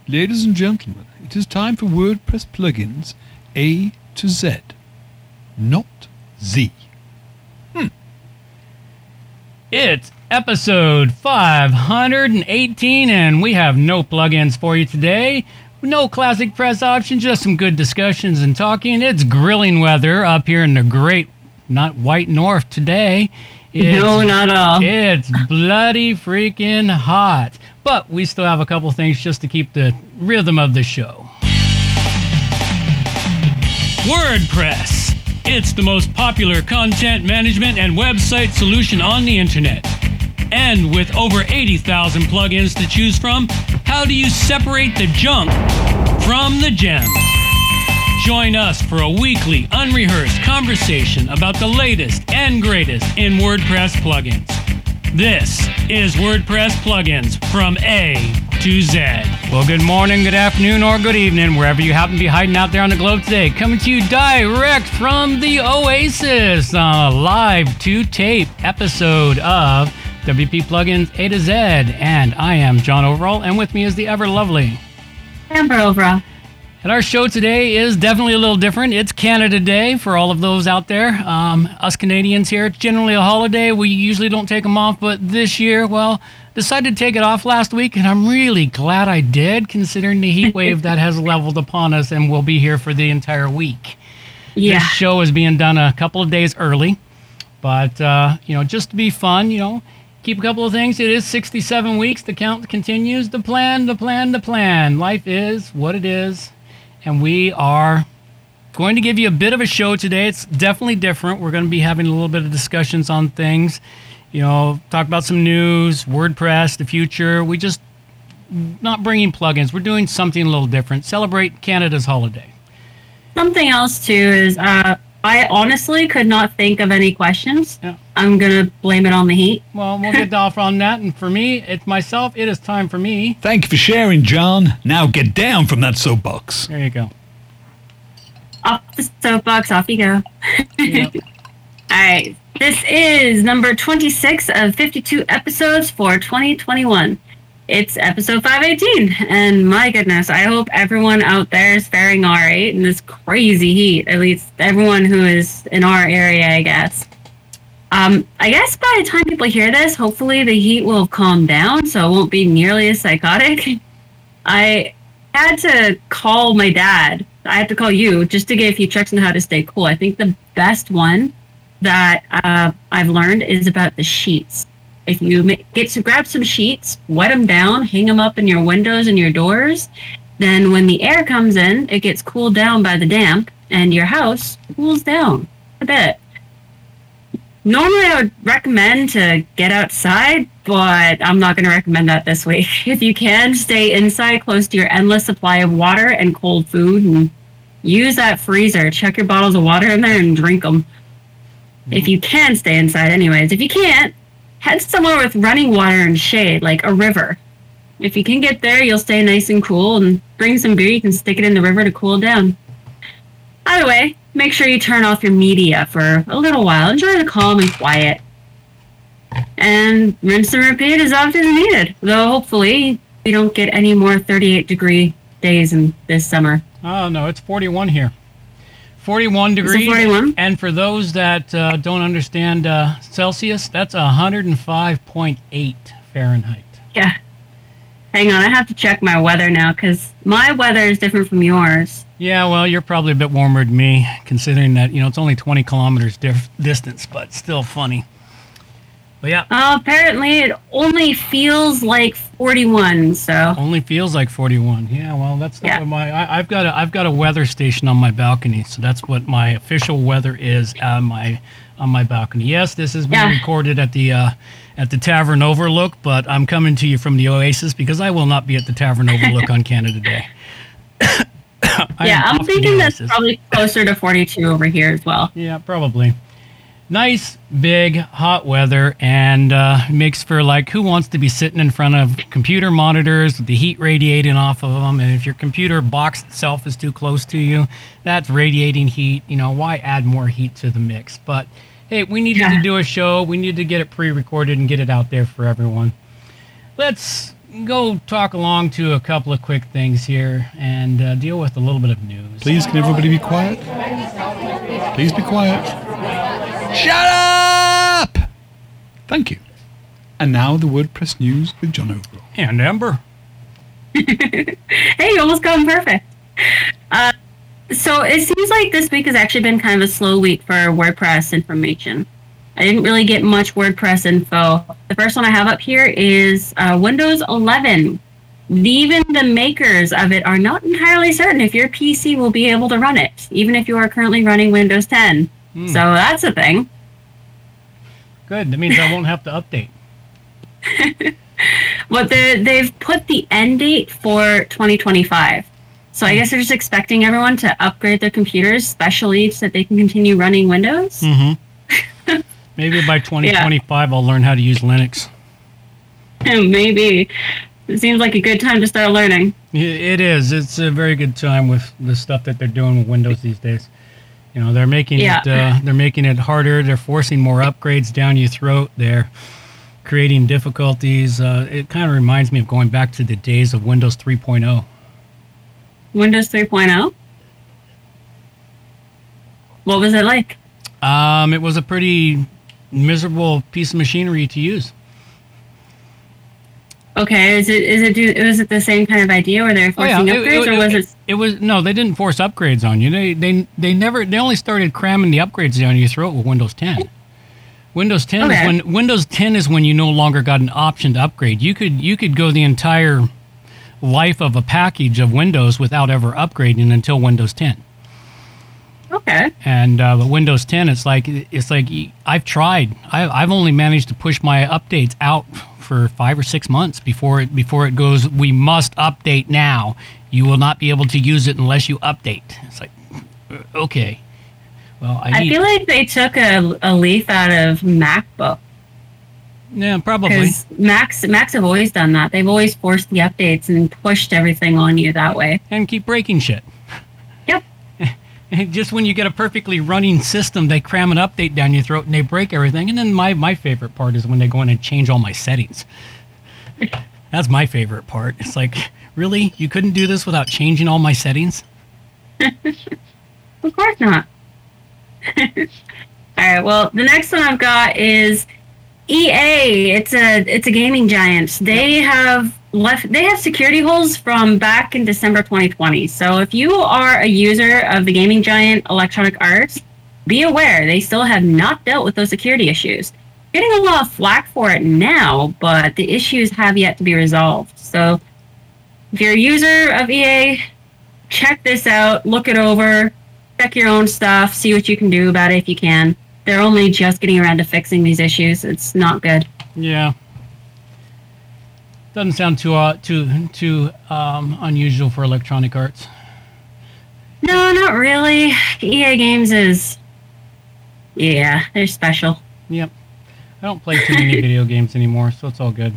Ladies and gentlemen, it is time for WordPress plugins A to Z, not Z. It's episode 518, and we have no plugins for you today. No classic press option, just some good discussions and talking. It's grilling weather up here in the great, not white north today. No, not at all. It's bloody freaking hot. But we still have a couple things just to keep the rhythm of the show. WordPress. It's the most popular content management and website solution on the internet. And with over 80,000 plugins to choose from, how do you separate the junk from the gems? Join us for a weekly, unrehearsed conversation about the latest and greatest in WordPress plugins. This is WordPress plugins from A to Z. Well, good morning, good afternoon, or good evening, wherever you happen to be hiding out there on the globe today. Coming to you direct from the Oasis on a live to-tape episode of WP Plugins A to Z. And I am John Overall, and with me is the ever-lovely Amber Overall. And our show today is definitely a little different. It's Canada Day for all of those out there. Us Canadians here, it's generally a holiday. We usually don't take them off, but this year, well, decided to take it off last week, and I'm really glad I did, considering the heat wave that has leveled upon us and will be here for the entire week. Yeah. This show is being done a couple of days early, but, just to be fun, keep a couple of things. It is 67 weeks. The count continues. The plan. Life is what it is. And we are going to give you a bit of a show today. It's definitely different. We're going to be having a little bit of discussions on things, talk about some news, WordPress, the future. We just not bringing plugins. We're doing something a little different. Celebrate Canada's holiday. Something else, too, is I honestly could not think of any questions. Yeah. I'm going to blame it on the heat. Well, we'll get off on that. And for me, it's myself. It is time for me. Thank you for sharing, John. Now get down from that soapbox. There you go. Off the soapbox, off you go. Yep. All right. This is number 26 of 52 episodes for 2021. It's episode 518. And my goodness, I hope everyone out there is faring all right in this crazy heat. At least everyone who is in our area, I guess. I guess by the time people hear this, hopefully the heat will have calmed down, so it won't be nearly as psychotic. I had to call my dad. I have to call you just to get a few tricks on how to stay cool. I think the best one that I've learned is about the sheets. If you grab some sheets, wet them down, hang them up in your windows and your doors, then when the air comes in, it gets cooled down by the damp, and your house cools down a bit. Normally, I would recommend to get outside, but I'm not going to recommend that this week. If you can, stay inside close to your endless supply of water and cold food, and use that freezer. Check your bottles of water in there and drink them. If you can stay inside anyways. If you can't, head somewhere with running water and shade, like a river. If you can get there, you'll stay nice and cool, and bring some beer. You can stick it in the river to cool down. Either way, make sure you turn off your media for a little while. Enjoy the calm and quiet. And rinse and repeat as often as needed. Though hopefully we don't get any more 38-degree days in this summer. Oh, no, it's 41 here. 41 degrees. 41? And for those that don't understand Celsius, that's 105.8 Fahrenheit. Yeah. Hang on, I have to check my weather now, because my weather is different from yours. Yeah, well, you're probably a bit warmer than me, considering that, it's only 20 kilometers distance, but still funny. But yeah. Apparently it only feels like 41, so. Only feels like 41. Yeah, well, that's not what I've got a weather station on my balcony, so that's what my official weather is on my balcony. Yes, this is being recorded at the Tavern Overlook, but I'm coming to you from the Oasis because I will not be at the Tavern Overlook on Canada Day. I'm thinking that's probably closer to 42 over here as well. Yeah, probably. Nice, big, hot weather, and makes for, who wants to be sitting in front of computer monitors with the heat radiating off of them, and if your computer box itself is too close to you, that's radiating heat. Why add more heat to the mix? But, hey, we needed to do a show. We needed to get it pre-recorded and get it out there for everyone. Let's go talk along to a couple of quick things here and deal with a little bit of news. Please, can everybody be quiet? Please be quiet. Shut up! Thank you. And now the WordPress news with John Overall. And Ember. Hey, you almost got him perfect. So it seems like this week has actually been kind of a slow week for WordPress information. I didn't really get much WordPress info. The first one I have up here is Windows 11. Even the makers of it are not entirely certain if your PC will be able to run it, even if you are currently running Windows 10. So that's a thing. Good. That means I won't have to update. But they've put the end date for 2025. So I guess they're just expecting everyone to upgrade their computers, especially so that they can continue running Windows. Mm-hmm. Maybe by 2025 I'll learn how to use Linux. Maybe. It seems like a good time to start learning. It is. It's a very good time with the stuff that they're doing with Windows these days. You know, they're making it harder. They're forcing more upgrades down your throat. They're creating difficulties. It kind of reminds me of going back to the days of Windows 3.0. Windows 3.0? What was it like? It was a pretty miserable piece of machinery to use. Okay, was it the same kind of idea where they're forcing upgrades, or was it? It was no, they didn't force upgrades on you. They only started cramming the upgrades down your throat with Windows 10. Windows 10 is when you no longer got an option to upgrade. You could go the entire life of a package of Windows without ever upgrading until Windows 10. Okay. And but Windows 10, it's like I've tried. I've only managed to push my updates out for 5 or 6 months before it goes. We must update now. You will not be able to use it unless you update. It's like, okay. Well, I feel like they took a leaf out of MacBook. Yeah, probably. Because Macs have always done that. They've always forced the updates and pushed everything on you that way. And keep breaking shit. Yep. Just when you get a perfectly running system, they cram an update down your throat and they break everything. And then my favorite part is when they go in and change all my settings. That's my favorite part. It's like, really? You couldn't do this without changing all my settings? Of course not. All right, well, the next one I've got is EA. It's a gaming giant. They have security holes from back in December 2020. So if you are a user of the gaming giant Electronic Arts, be aware they still have not dealt with those security issues. Getting a lot of flack for it now, but the issues have yet to be resolved. So if you're a user of EA, check this out, look it over, check your own stuff, see what you can do about it if you can. They're only just getting around to fixing these issues. It's not good. Yeah. Doesn't sound too unusual for Electronic Arts. No, not really. EA Games they're special. Yep. I don't play too many video games anymore, so it's all good.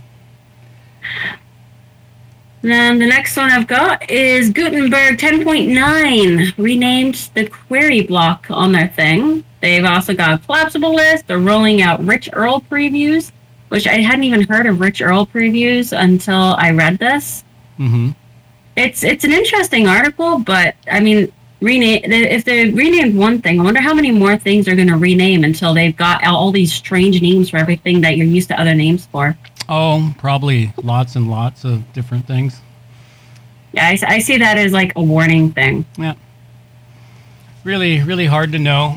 Then the next one I've got is Gutenberg 10.9 renamed the query block on their thing. They've also got a collapsible list. They're rolling out Rich Earl previews, which I hadn't even heard of Rich Earl previews until I read this. Mm-hmm. It's an interesting article, but I mean, if they renamed one thing, I wonder how many more things they're going to rename until they've got all these strange names for everything that you're used to other names for. Oh, probably lots and lots of different things. Yeah, I see that as like a warning thing. Yeah. Really, really hard to know.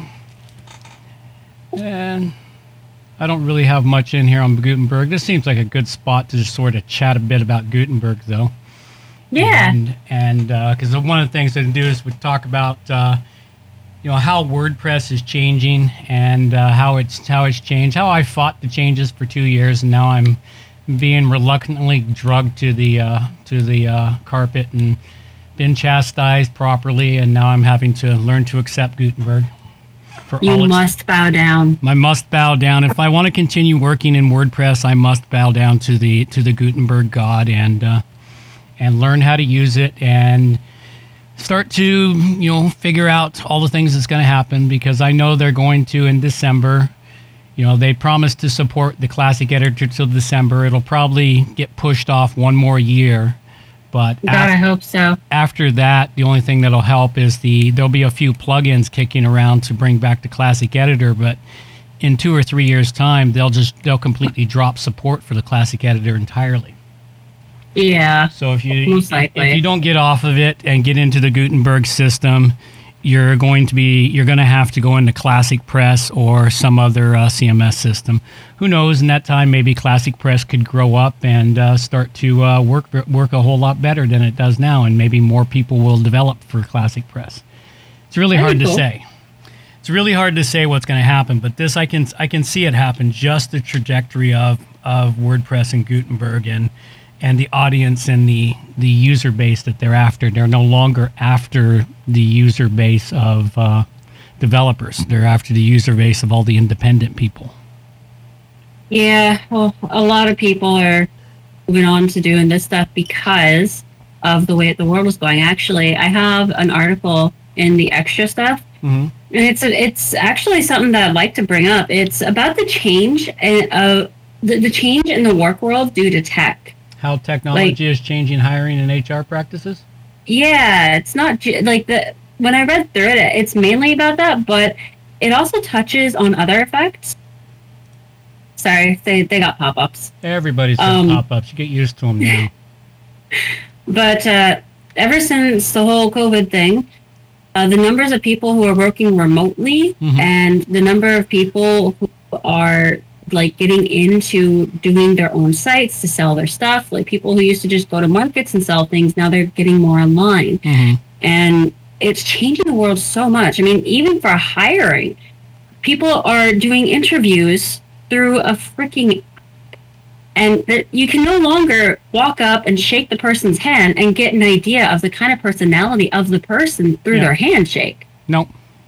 And I don't really have much in here on Gutenberg. This seems like a good spot to just sort of chat a bit about Gutenberg, though. Yeah. And because one of the things that we do is we talk about how WordPress is changing and how it's changed. How I fought the changes for 2 years, and now I'm being reluctantly drugged to the carpet and been chastised properly, and now I'm having to learn to accept Gutenberg. You must bow down. I must bow down. If I want to continue working in WordPress, I must bow down to the Gutenberg god and learn how to use it and start to figure out all the things that's going to happen, because I know they're going to in December They promised to support the Classic Editor till December. It'll probably get pushed off one more year. But I hope so. After that, the only thing that'll help is there'll be a few plugins kicking around to bring back the Classic Editor, but in 2 or 3 years' time, they'll completely drop support for the Classic Editor entirely. Yeah. So if you don't get off of it and get into the Gutenberg system, you're going to have to go into Classic Press or some other CMS system. Who knows? In that time, maybe Classic Press could grow up and start to work a whole lot better than it does now, and maybe more people will develop for Classic Press. It's really hard to say. It's really hard to say what's going to happen, but this I can see it happen. Just the trajectory of WordPress and Gutenberg and the audience and the user base that they're after. They're no longer after the user base of developers. They're after the user base of all the independent people. Yeah, well, a lot of people are moving on to doing this stuff because of the way the world is going. Actually, I have an article in the extra stuff, and it's actually something that I'd like to bring up. It's about the change the change in the work world due to tech. How technology is changing hiring and HR practices? Yeah, it's not when I read through it, it's mainly about that, but it also touches on other effects. Sorry, they got pop-ups. Everybody's got pop-ups. You get used to them now. But ever since the whole COVID thing, the numbers of people who are working remotely and the number of people who are getting into doing their own sites to sell their stuff, like people who used to just go to markets and sell things, now they're getting more online. And it's changing the world so much. I mean, even for hiring, people are doing interviews through a freaking, and you can no longer walk up and shake the person's hand and get an idea of the kind of personality of the person through their handshake. Nope.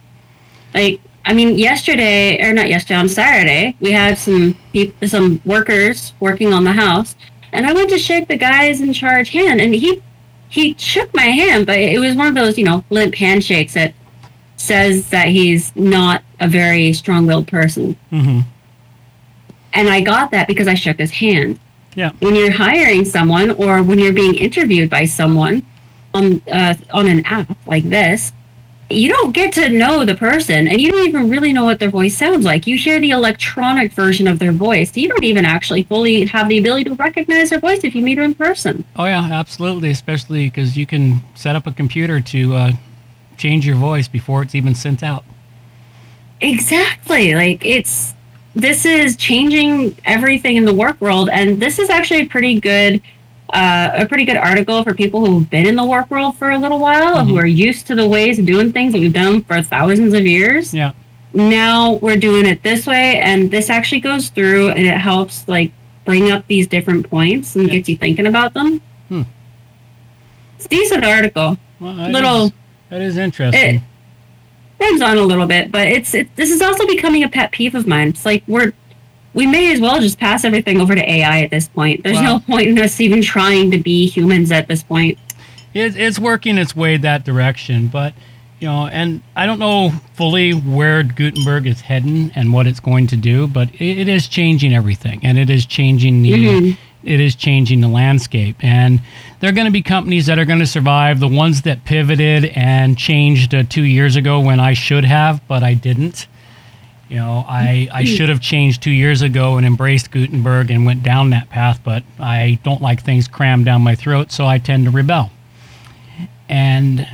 On Saturday, we had some workers working on the house, and I went to shake the guy's in charge hand, and he shook my hand, but it was one of those, limp handshakes that says that he's not a very strong-willed person. And I got that because I shook his hand. Yeah. When you're hiring someone or when you're being interviewed by someone on an app like this, you don't get to know the person, and you don't even really know what their voice sounds like. You hear the electronic version of their voice. You don't even actually fully have the ability to recognize their voice if you meet her in person. Oh, yeah, absolutely, especially because you can set up a computer to change your voice before it's even sent out. Exactly. This is changing everything in the work world, and this is actually a pretty good article for people who've been in the work world for a little while, who are used to the ways of doing things that we've done for thousands of years. Yeah. Now we're doing it this way, and this actually goes through and it helps bring up these different points and gets you thinking about them. It's a decent article. Well, that is interesting. Runs on a little bit, but this is also becoming a pet peeve of mine. It's we may as well just pass everything over to AI at this point. There's no point in us even trying to be humans at this point. It's working its way that direction, but and I don't know fully where Gutenberg is heading and what it's going to do, but it is changing everything, and it is changing the landscape. And there are going to be companies that are going to survive. The ones that pivoted and changed 2 years ago when I should have, but I didn't. I should have changed 2 years ago and embraced Gutenberg and went down that path, but I don't like things crammed down my throat, so I tend to rebel. And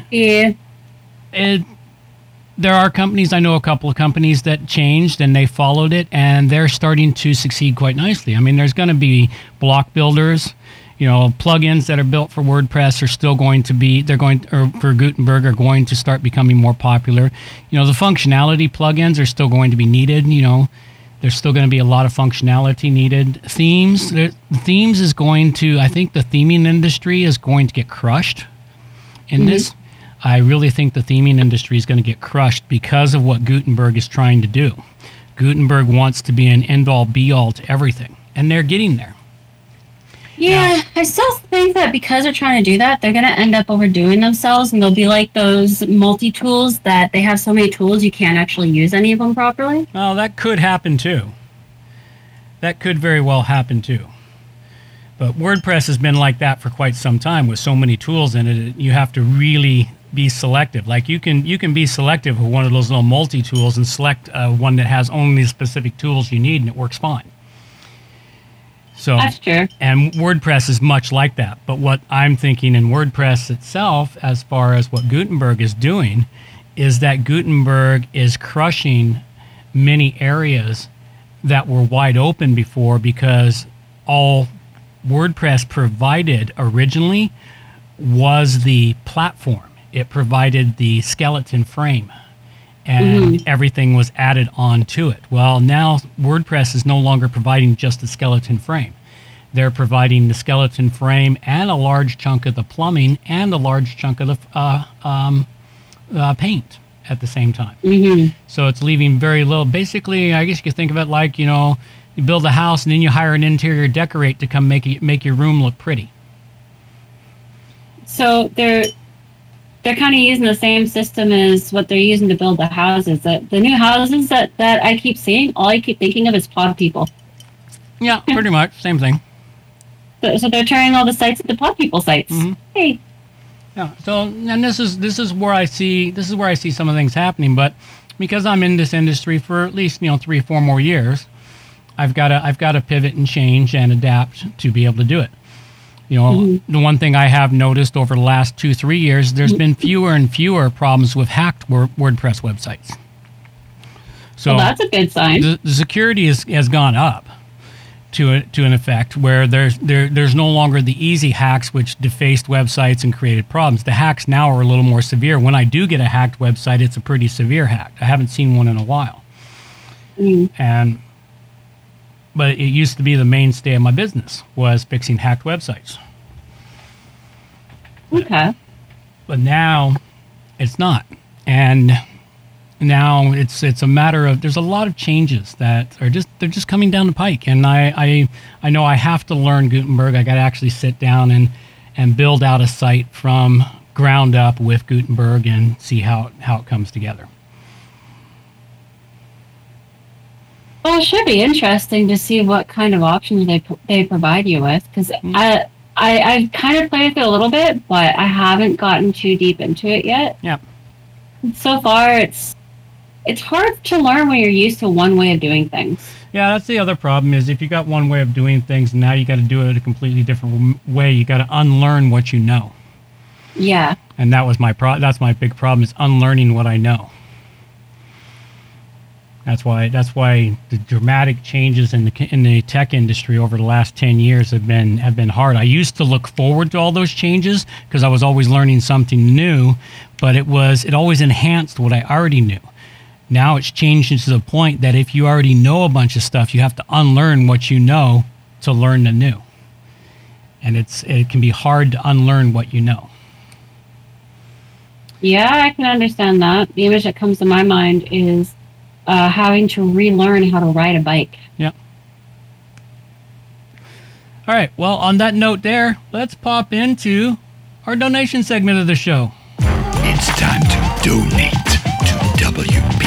there are companies, I know a couple of companies that changed and they followed it, and they're starting to succeed quite nicely. I mean, there's going to be block builders, plugins that are built for WordPress are still going to be, for Gutenberg are going to start becoming more popular. The functionality plugins are still going to be needed. There's still going to be a lot of functionality needed. Themes is going to, I think the theming industry is going to get crushed in this. I really think the theming industry is going to get crushed because of what Gutenberg is trying to do. Gutenberg wants to be an end-all, be-all to everything, and they're getting there. Yeah, I still think that because they're trying to do that, they're going to end up overdoing themselves, and they'll be like those multi-tools that they have so many tools you can't actually use any of them properly. Well, that could happen too. That could very well happen too. But WordPress has been like that for quite some time with so many tools in it. You have to really be selective. Like you can be selective with one of those little multi-tools and select one that has only the specific tools you need, and it works fine. So that's true. And WordPress is much like that. But what I'm thinking in WordPress itself, as far as what Gutenberg is doing, is that Gutenberg is crushing many areas that were wide open before, because all WordPress provided originally was the platform. It provided the skeleton frame, and everything was added on to it. Well, now WordPress is no longer providing just the skeleton frame. They're providing the skeleton frame and a large chunk of the plumbing and a large chunk of the paint at the same time. So it's leaving very little. Basically, I guess you could think of it like, you build a house and then you hire an interior decorate to come make your room look pretty. So they're kind of using the same system as what they're using to build the houses. The new houses that I keep seeing, all I keep thinking of is Pod People. Yeah, pretty much same thing. So they're turning all the sites into Pod People sites. Hey. Yeah. So, and this is where I see some of the things happening. But because I'm in this industry for at least 3 or 4 more years, I've got to pivot and change and adapt to be able to do it. The one thing I have noticed over the last 2-3 years, there's been fewer and fewer problems with hacked WordPress websites. So that's a good sign. The security has gone up to an effect where there's no longer the easy hacks which defaced websites and created problems. The hacks now are a little more severe. When I do get a hacked website, it's a pretty severe hack. I haven't seen one in a while. But it used to be the mainstay of my business was fixing hacked websites. Okay. But now it's not. And now it's a matter of, there's a lot of changes that are just coming down the pike. And I know I have to learn Gutenberg. I got to actually sit down and build out a site from ground up with Gutenberg and see how it comes together. Well, it should be interesting to see what kind of options they provide you with, because I've kind of played with it a little bit, but I haven't gotten too deep into it yet. Yeah. So far, it's hard to learn when you're used to one way of doing things. Yeah, that's the other problem is if you got one way of doing things and now you got to do it a completely different way, you got to unlearn what you know. Yeah. And that was that's my big problem is unlearning what I know. That's why the dramatic changes in the tech industry over the last 10 years have been hard. I used to look forward to all those changes because I was always learning something new, but it always enhanced what I already knew. Now it's changed to the point that if you already know a bunch of stuff, you have to unlearn what you know to learn the new. And it can be hard to unlearn what you know. Yeah, I can understand that. The image that comes to my mind is having to relearn how to ride a bike. Yep. All right. Well, on that note there, let's pop into our donation segment of the show. It's time to donate to WP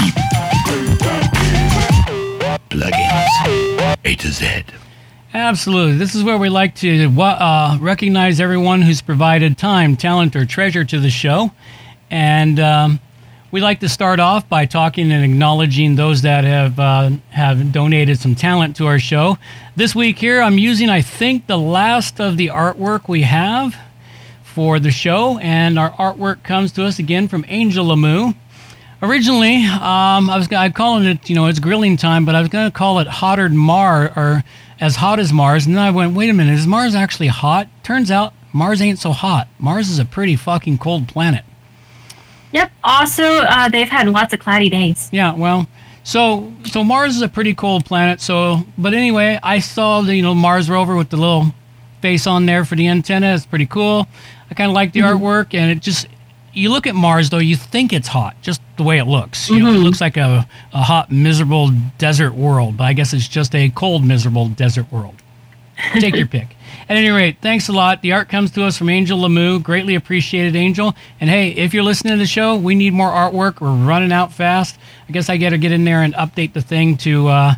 Plugins A to Z. Absolutely. This is where we like to recognize everyone who's provided time, talent, or treasure to the show. And we like to start off by talking and acknowledging those that have donated some talent to our show. This week here, I'm using, I think, the last of the artwork we have for the show, and our artwork comes to us again from Angel Lamu. Originally, I'm calling it, it's grilling time, but I was going to call it Hotter than Mars, or As Hot as Mars, and then I went, wait a minute, is Mars actually hot? Turns out Mars ain't so hot. Mars is a pretty fucking cold planet. Yep. Also, they've had lots of cloudy days. Yeah, well, so Mars is a pretty cold planet. But anyway, I saw the Mars rover with the little face on there for the antenna. It's pretty cool. I kind of like the artwork, and it just, you look at Mars though, you think it's hot, just the way it looks. It looks like a hot, miserable desert world, but I guess it's just a cold, miserable desert world. Take your pick. At any rate, thanks a lot. The art comes to us from Angel Lamu. Greatly appreciated, Angel. And hey, if you're listening to the show, we need more artwork. We're running out fast. I guess I got to get in there and update the thing to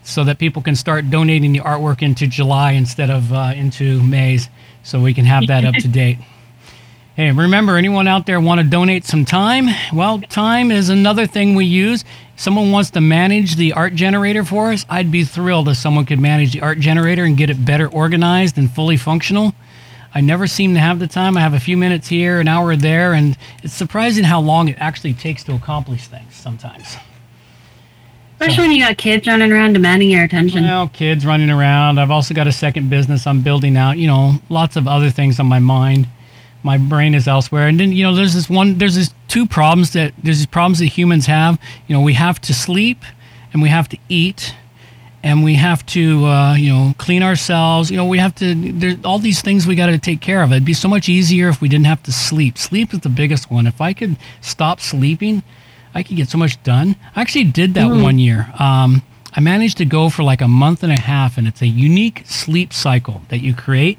so that people can start donating the artwork into July instead of into May's, so we can have that up to date. Hey, remember, anyone out there want to donate some time? Well, time is another thing we use. Someone wants to manage the art generator for us. I'd be thrilled if someone could manage the art generator and get it better organized and fully functional. I never seem to have the time. I have a few minutes here, an hour there, and it's surprising how long it actually takes to accomplish things sometimes. Especially when you got kids running around demanding your attention. Well, kids running around. I've also got a second business I'm building out. Lots of other things on my mind. My brain is elsewhere. And then, there's these problems that humans have. We have to sleep, and we have to eat, and we have to, clean ourselves. There's all these things we got to take care of. It'd be so much easier if we didn't have to sleep. Sleep is the biggest one. If I could stop sleeping, I could get so much done. I actually did that one year. I managed to go for like a month and a half, and it's a unique sleep cycle that you create.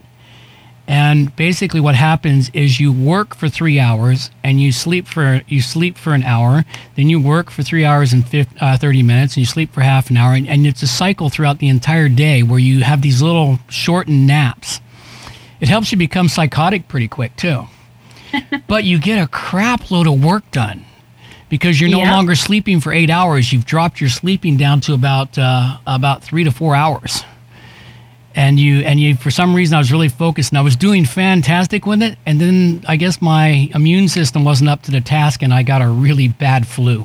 And basically what happens is you work for 3 hours and you sleep for an hour, then you work for 3 hours and 30 minutes, and you sleep for half an hour, and it's a cycle throughout the entire day where you have these little shortened naps. It helps you become psychotic pretty quick too. But you get a crap load of work done because you're no longer sleeping for 8 hours. You've dropped your sleeping down to about 3 to 4 hours. And you, for some reason, I was really focused, and I was doing fantastic with it. And then I guess my immune system wasn't up to the task, and I got a really bad flu.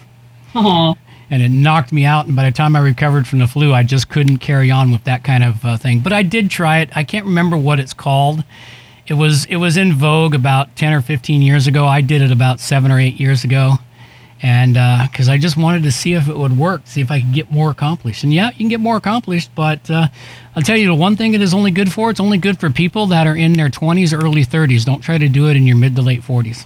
Oh. And it knocked me out. And by the time I recovered from the flu, I just couldn't carry on with that kind of thing. But I did try it. I can't remember what it's called. It was in vogue about 10 or 15 years ago. I did it about 7 or 8 years ago. And because I just wanted to see if it would work, see if I could get more accomplished. And yeah, you can get more accomplished, but I'll tell you the one thing it is only good for, it's only good for people that are in their 20s or early 30s. Don't try to do it in your mid to late 40s.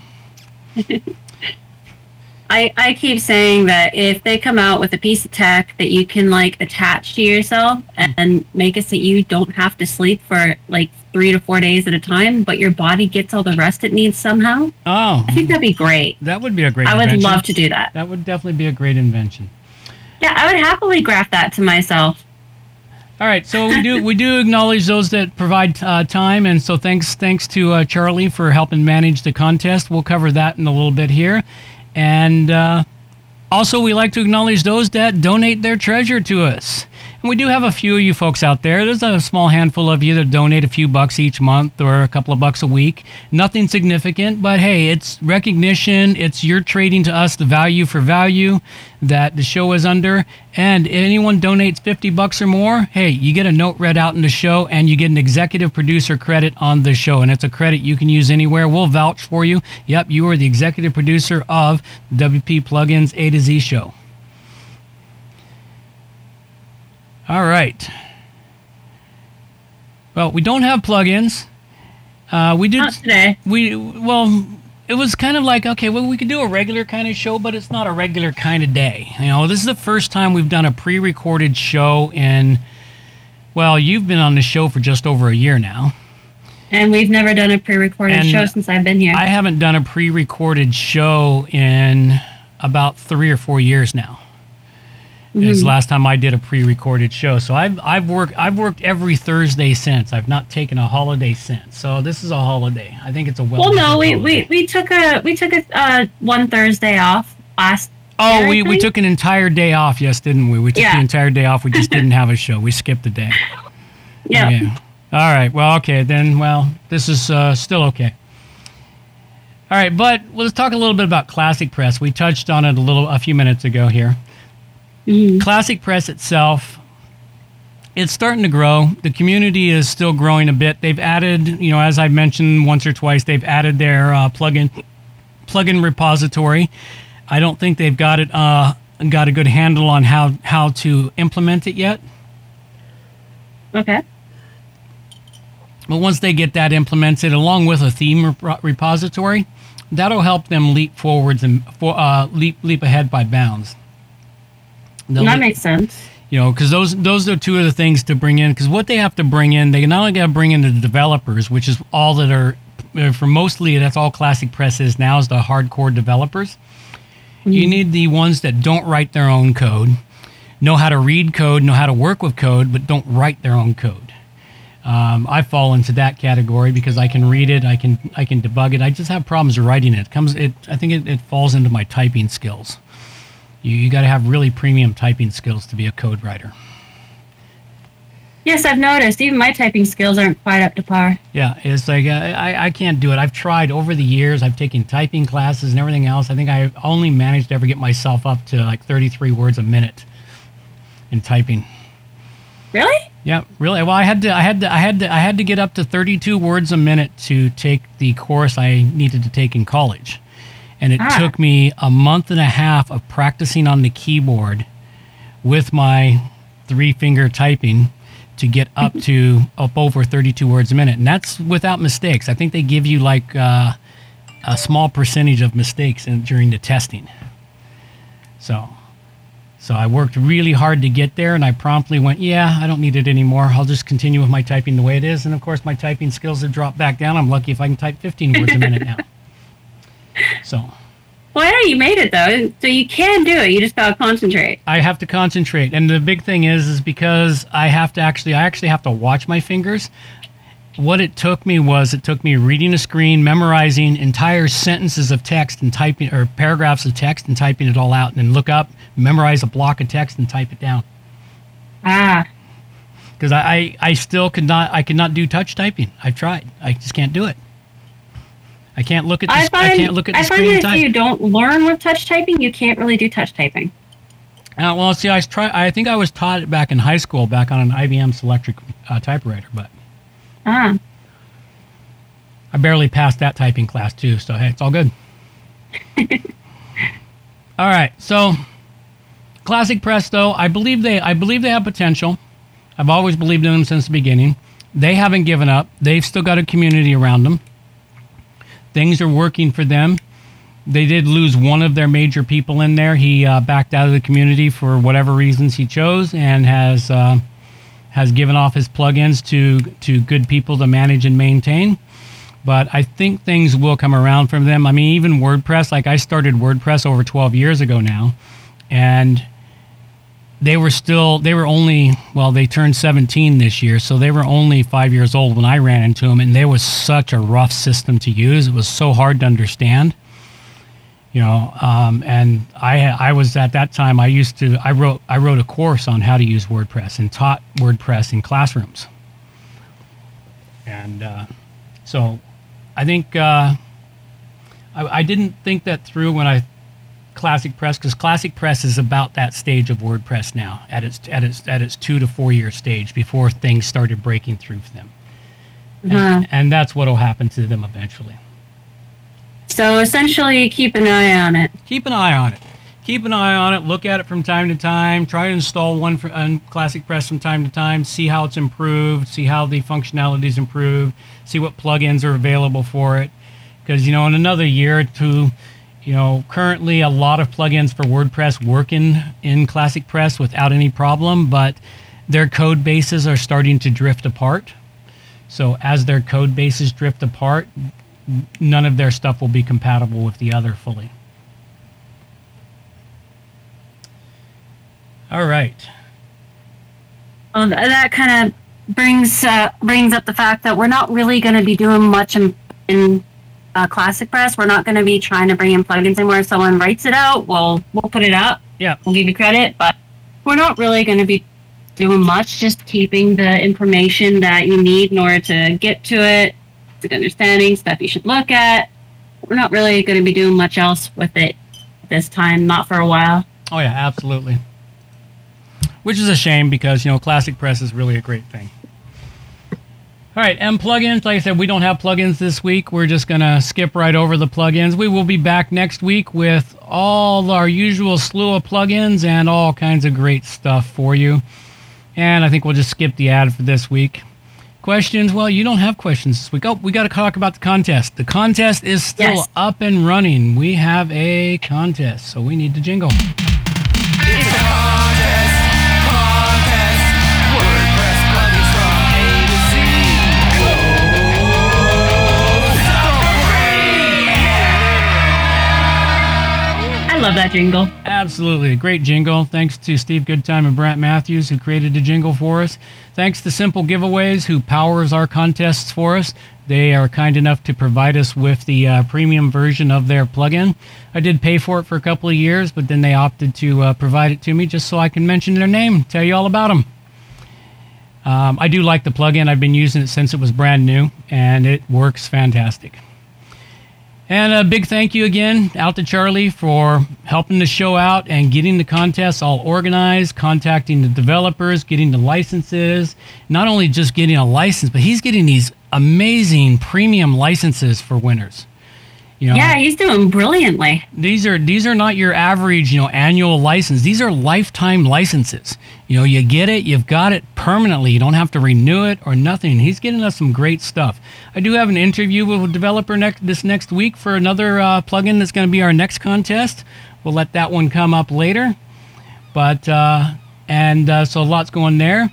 I keep saying that if they come out with a piece of tech that you can attach to yourself and make it so you don't have to sleep for 3 to 4 days at a time, but your body gets all the rest it needs somehow. Oh, I think that'd be great. That would be a great invention. I would love to do that. That would definitely be a great invention. Yeah, I would happily graft that to myself. All right, so we do acknowledge those that provide time, and so thanks to Charlie for helping manage the contest. We'll cover that in a little bit here. And also, we like to acknowledge those that donate their treasure to us. And we do have a few of you folks out there. There's a small handful of you that donate a few bucks each month or a couple of bucks a week. Nothing significant, but hey, it's recognition. It's you're trading to us the value for value that the show is under. And if anyone donates 50 bucks or more, hey, you get a note read out in the show, and you get an executive producer credit on the show. And it's a credit you can use anywhere. We'll vouch for you. Yep, you are the executive producer of the WP Plugins A to Z show. All right. Well, we don't have plugins. We did. Not today. It was kind of like, okay, well, we could do a regular kind of show, but it's not a regular kind of day. This is the first time we've done a pre-recorded show in, well, you've been on the show for just over a year now. And we've never done a pre-recorded show since I've been here. I haven't done a pre-recorded show in about 3 or 4 years now. It's the last time I did a pre-recorded show. So I've worked every Thursday since. I've not taken a holiday since. So this is a holiday. I think it's a we took a one Thursday off last. Oh, we took an entire day off. Yes, didn't we? We took the entire day off. We just didn't have a show. We skipped a day. Yeah. Okay. All right. Well, okay then. Well, this is still okay. All right, but let's talk a little bit about Classic Press. We touched on it a few minutes ago here. Classic Press itself, it's starting to grow. The community is still growing a bit. They've added, as I've mentioned once or twice, they've added their plugin repository. I don't think they've got a good handle on how to implement it yet. Okay. But once they get that implemented, along with a theme repository, that'll help them leap forwards and leap ahead by bounds. That makes sense. Because those are two of the things to bring in. Because what they have to bring in, they not only got to bring in the developers, which is all that are, for mostly that's all Classic Press is now, is the hardcore developers. You need the ones that don't write their own code, know how to read code, know how to work with code, but don't write their own code. I fall into that category because I can read it, I can debug it. I just have problems writing it. I think it falls into my typing skills. You got to have really premium typing skills to be a code writer. Yes, I've noticed. Even my typing skills aren't quite up to par. Yeah, it's like I can't do it. I've tried over the years. I've taken typing classes and everything else. I think I only managed to ever get myself up to like 33 words a minute in typing. Really? Yeah, really. Well, I had to get up to 32 words a minute to take the course I needed to take in college. And it took me a month and a half of practicing on the keyboard with my 3-finger typing to get up over 32 words a minute. And that's without mistakes. I think they give you like a small percentage of mistakes during the testing. So I worked really hard to get there, and I promptly went, I don't need it anymore. I'll just continue with my typing the way it is. And of course, my typing skills have dropped back down. I'm lucky if I can type 15 words a minute now. So. Well, you made it though, so you can do it. You just gotta concentrate. I have to concentrate, and the big thing is because I actually have to watch my fingers. What it took me reading a screen, memorizing entire sentences of text and typing, or paragraphs of text and typing it all out, and then look up, memorize a block of text and type it down. Because I still could not do touch typing. I've tried. I just can't do it. I can't look at the screen and type. I find that if you don't learn with touch typing, you can't really do touch typing. Well, see, I think I was taught it back in high school, back on an IBM Selectric typewriter, but I barely passed that typing class too. So hey, it's all good. All right, so Classic Press, though, I believe they have potential. I've always believed in them since the beginning. They haven't given up. They've still got a community around them. Things are working for them. They did lose one of their major people in there. He backed out of the community for whatever reasons he chose, and has given off his plugins to good people to manage and maintain. But I think things will come around from them. I mean, even WordPress, like I started WordPress over 12 years ago now, and they turned 17 this year, so they were only 5 years old when I ran into them, and they was such a rough system to use. It was so hard to understand, and I was at that time, I wrote a course on how to use WordPress and taught WordPress in classrooms. And so I think I didn't think that through when I Classic Press, because Classic Press is about that stage of WordPress now, at its 2 to 4 year stage before things started breaking through for them, and that's what will happen to them eventually. So essentially, keep an eye on it. Keep an eye on it. Look at it from time to time. Try to install one on Classic Press from time to time. See how it's improved. See how the functionality is improved. See what plugins are available for it. Because in another year or two. Currently a lot of plugins for WordPress work in Classic Press without any problem, but their code bases are starting to drift apart. So as their code bases drift apart, none of their stuff will be compatible with the other fully. All right. Well, that kind of brings up the fact that we're not really going to be doing much in Classic Press. We're not going to be trying to bring in plugins anymore. If someone writes it out, we'll put it up. Yeah. We'll give you credit, but we're not really going to be doing much, just keeping the information that you need in order to get to it, good understanding, stuff you should look at. We're not really going to be doing much else with it this time, not for a while. Oh, yeah, absolutely. Which is a shame because, Classic Press is really a great thing. All right, and plugins, like I said, we don't have plugins this week. We're just going to skip right over the plugins. We will be back next week with all our usual slew of plugins and all kinds of great stuff for you. And I think we'll just skip the ad for this week. Questions? Well, you don't have questions this week. Oh, we got to talk about the contest. The contest is still up and running. We have a contest, so we need the jingle. It's a contest. WordPress plugins from A to Z. I love that jingle. Absolutely. Great jingle. Thanks to Steve Goodtime and Brant Matthews, who created the jingle for us. Thanks to Simple Giveaways, who powers our contests for us. They are kind enough to provide us with the premium version of their plugin. I did pay for it for a couple of years, but then they opted to provide it to me just so I can mention their name, tell you all about them. I do like the plugin. I've been using it since it was brand new, and it works fantastic. And a big thank you again out to Charlie for helping the show out and getting the contests all organized, contacting the developers, getting the licenses. Not only just getting a license, but he's getting these amazing premium licenses for winners. You know, Yeah, he's doing brilliantly. these are not your average, annual license. These are lifetime licenses. You get it, you've got it permanently. You don't have to renew it or nothing. He's getting us some great stuff. I do have an interview with a developer this next week for another plugin that's going to be our next contest. We'll let that one come up later. But so a lot's going there.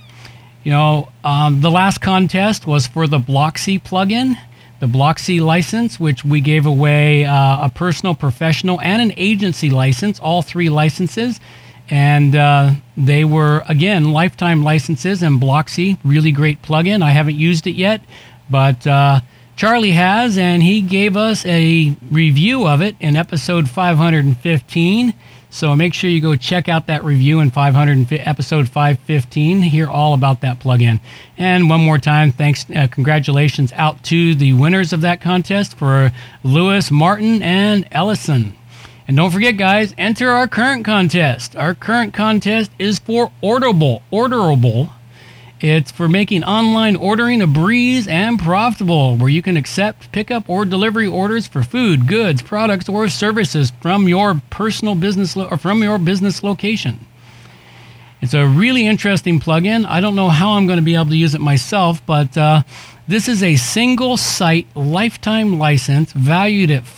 The last contest was for the Blocksy plugin. The Blocksy license, which we gave away a personal, professional, and an agency license, all 3 licenses. And they were, again, lifetime licenses, and Blocksy, really great plugin. I haven't used it yet, but Charlie has, and he gave us a review of it in episode 515. So make sure you go check out that review in episode 515, hear all about that plugin. And one more time, congratulations out to the winners of that contest for Lewis, Martin, and Ellison. And don't forget, guys, enter our current contest. Our current contest is for Orderable. It's for making online ordering a breeze and profitable, where you can accept pickup or delivery orders for food, goods, products, or services from your personal business or from your business location. It's a really interesting plugin. I don't know how I'm going to be able to use it myself, but this is a single site lifetime license valued at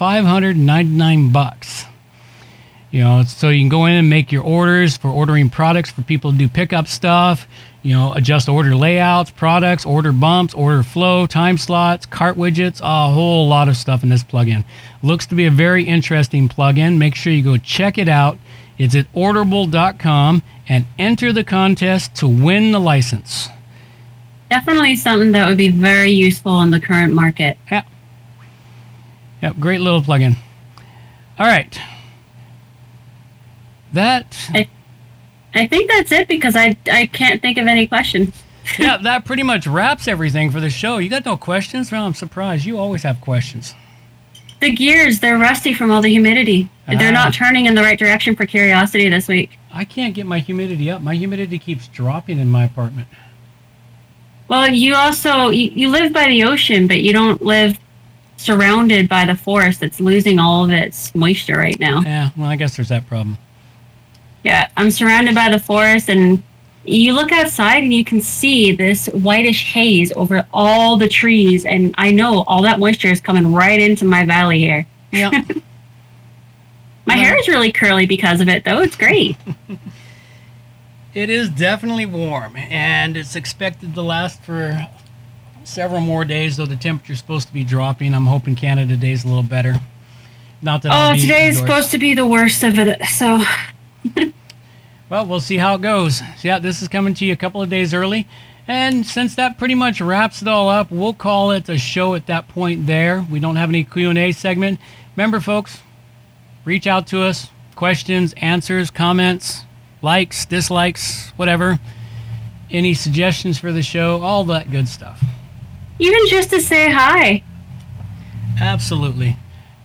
$599. So you can go in and make your orders for ordering products for people to do pickup stuff, adjust order layouts, products, order bumps, order flow, time slots, cart widgets, a whole lot of stuff in this plugin. Looks to be a very interesting plugin. Make sure you go check it out. It's at orderable.com and enter the contest to win the license. Definitely something that would be very useful in the current market. Yep, great little plugin. All right. I think that's it because I can't think of any questions. Yeah, that pretty much wraps everything for the show. You got no questions? Well, I'm surprised. You always have questions. The gears, they're rusty from all the humidity. They're not turning in the right direction for Curiosity this week. I can't get my humidity up. My humidity keeps dropping in my apartment. Well, you also, you live by the ocean, but you don't live surrounded by the forest that's losing all of its moisture right now. Yeah, well, I guess there's that problem. Yeah, I'm surrounded by the forest, and you look outside and you can see this whitish haze over all the trees, and I know all that moisture is coming right into my valley here. Yeah. My hair is really curly because of it, though. It's great. It is definitely warm, and it's expected to last for several more days, though the temperature's supposed to be dropping. I'm hoping Canada Day's a little better. Not that I'll be today is indoors. supposed to be the worst of it, so... Well, we'll see how it goes. So, yeah, this is coming to you a couple of days early. And since that pretty much wraps it all up, we'll call it a show at that point there. We don't have any Q&A segment. Remember, folks, reach out to us. Questions, answers, comments, likes, dislikes, whatever. Any suggestions for the show, all that good stuff. Even just to say hi. Absolutely.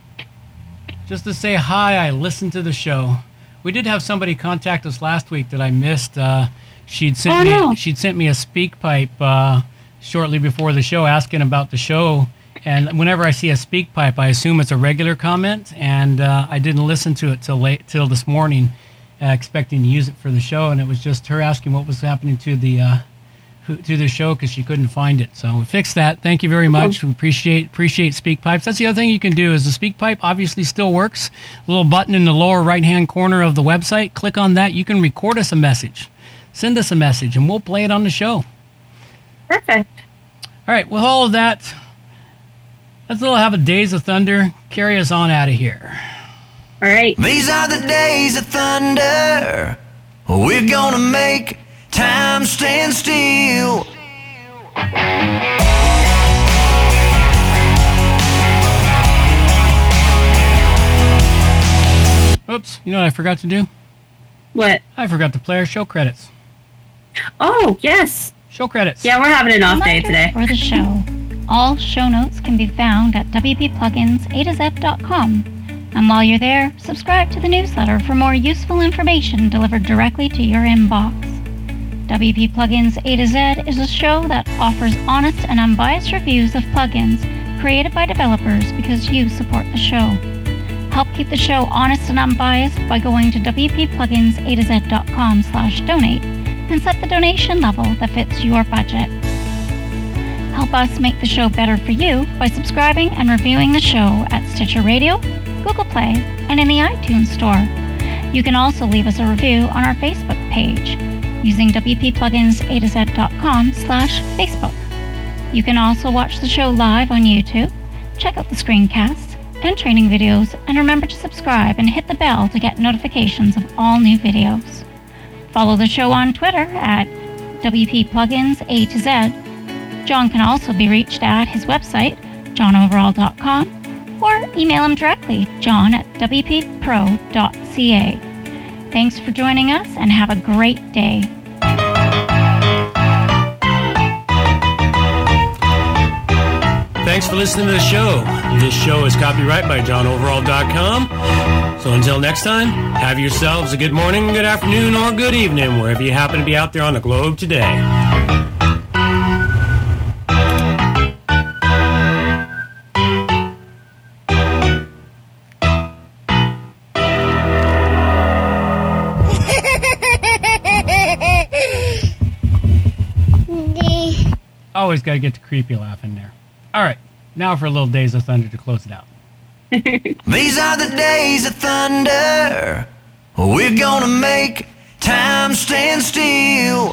Just to say hi, I listened to the show. We did have somebody contact us last week that I missed. She'd sent me a speak pipe shortly before the show asking about the show. And whenever I see a speak pipe, I assume it's a regular comment. And I didn't listen to it till this morning, expecting to use it for the show. And it was just her asking what was happening to the show because she couldn't find it. So we fixed that. Thank you very much. We appreciate speak pipes. That's the other thing you can do is the speak pipe obviously still works. A little button in the lower right-hand corner of the website. Click on that. You can record us a message. Send us a message, and we'll play it on the show. Perfect. All right. With all of that, let's have a Days of Thunder. Carry us on out of here. All right. These are the days of thunder. We're gonna make time stand still. Oops, you know what I forgot to do? What? I forgot to play our show credits. Oh, yes. Show credits. Yeah, we're having an off day today. For the show. All show notes can be found at wppluginsa2z.com. And while you're there, subscribe to the newsletter for more useful information delivered directly to your inbox. WP Plugins A to Z is a show that offers honest and unbiased reviews of plugins created by developers because you support the show. Help keep the show honest and unbiased by going to wppluginsa2z.com/donate and set the donation level that fits your budget. Help us make the show better for you by subscribing and reviewing the show at Stitcher Radio, Google Play, and in the iTunes Store. You can also leave us a review on our Facebook page using wppluginsa2z.com/Facebook. You can also watch the show live on YouTube, check out the screencasts and training videos, and remember to subscribe and hit the bell to get notifications of all new videos. Follow the show on Twitter at WPPluginsA2Z. John can also be reached at his website, johnoverall.com, or email him directly, john@wppro.ca. Thanks for joining us and have a great day. Thanks for listening to the show. This show is copyright by johnoverall.com. So until next time, have yourselves a good morning, good afternoon, or good evening, wherever you happen to be out there on the globe today. Always got to get the creepy laugh in there. All right, now for a little Days of Thunder to close it out. These are the days of thunder. We're gonna make time stand still.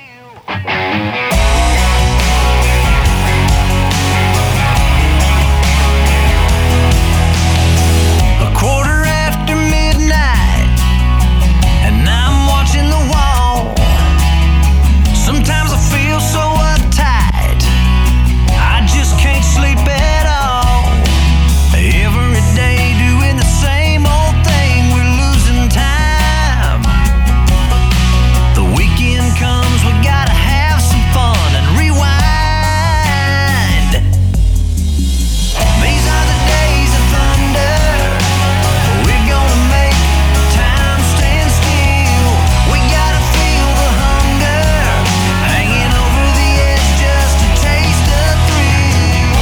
A quarter after midnight, and I'm watching the wall. Sometimes I feel so uptight, I just can't sleep at all. Every day doing the same old thing, we're losing time. The weekend comes, we gotta have some fun and rewind. These are the days of thunder. We're gonna make time stand still. We gotta feel the hunger, hanging over the edge just to taste the thrill.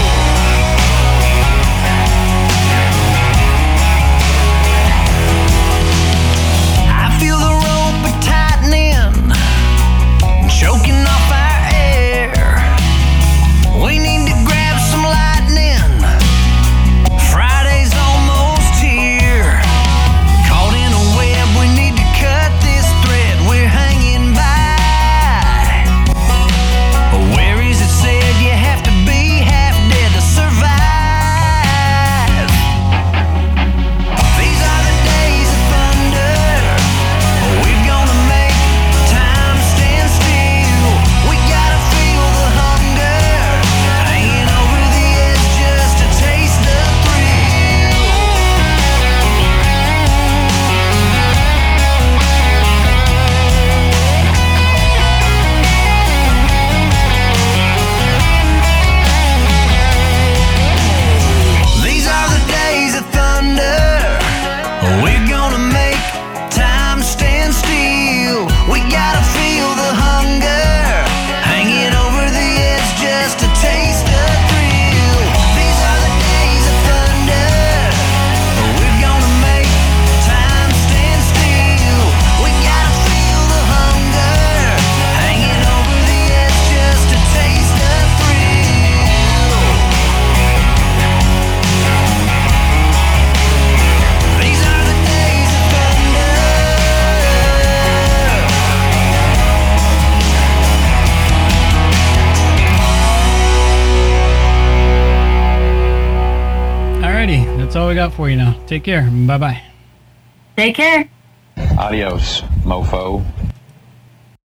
I feel the rope tightening, choking off our air. We need to grab some lightning. Friday's almost here. Caught in a web, we need to cut this thread we're hanging by. Where is it said you have to be half dead to survive? These are the days of thunder. We're gonna make time stand still. We gotta feel the hunger, hanging over the edge just to taste the thrill. These are the days of thunder. We're gonna make time stand still. We gotta feel the hunger, hanging over the edge just to taste the thrill. These are the days of thunder. We're gonna make time stand still. We gotta feel the hunger, hanging over the edge just to taste the thrill. These are the days of thunder. Alrighty, that's all we got for you now. Take care. Bye-bye. Take care. Adios, mofo.